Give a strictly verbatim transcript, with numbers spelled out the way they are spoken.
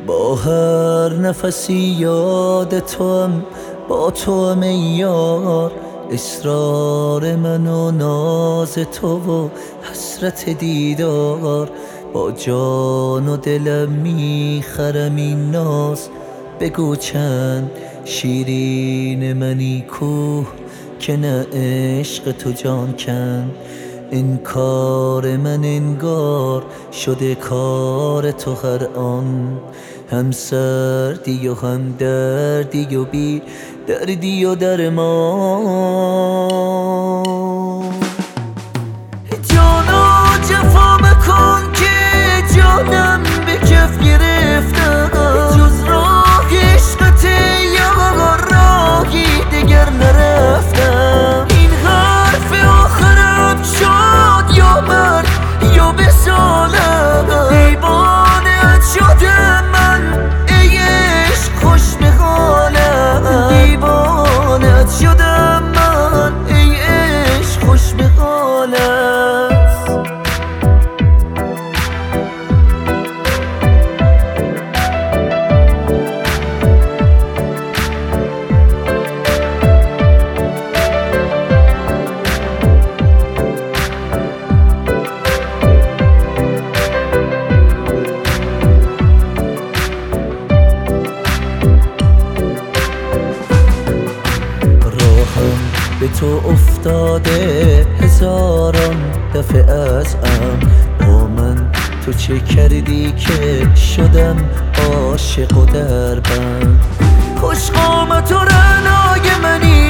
با هر نفسی یاد توام، با توام ای یار. اصرار من و ناز تو و حسرت دیدار، با جان و دلم میخرم این ناز. بگو چند شیرین منی کوه که نه عشق تو جان کن. این کار من انگار شده کار تو هر آن. هم سردی و هم دردی و بی دردی و درمان. جانا جفا مکن که جانم به کف گرفتم، جز راه عشقت یار راهی دگر نرفتم. این حرف آخرم شد یا مرد یا بسالم، دیوانه‌ات شدم من ای عشق خوش به حالم. دیوانه‌ات شدم من ای عشق خوش به حالم. به تو افتاده هزاران دفعه از ام، با من تو چه کردی که شدم عاشق و دربند. خوش قامت و رعنای منی